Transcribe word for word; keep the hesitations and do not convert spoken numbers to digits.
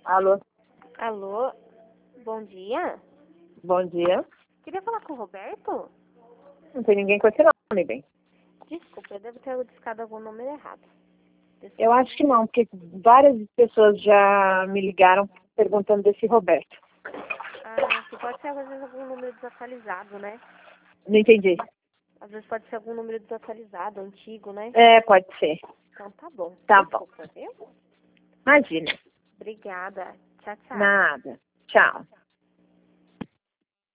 Alô? Alô? Bom dia? Bom dia. Queria falar com o Roberto? Não tem ninguém com esse nome, bem. Desculpa, eu devo ter discado algum número errado. Desculpa. Eu acho que não, porque várias pessoas já me ligaram perguntando desse Roberto. Ah, que pode ser às vezes algum número desatualizado, né? Não entendi. Às vezes pode ser algum número desatualizado, antigo, né? É, pode ser. Então tá bom. Tá Desculpa, viu? Imagina. Obrigada. Tchau, tchau. Nada. Tchau.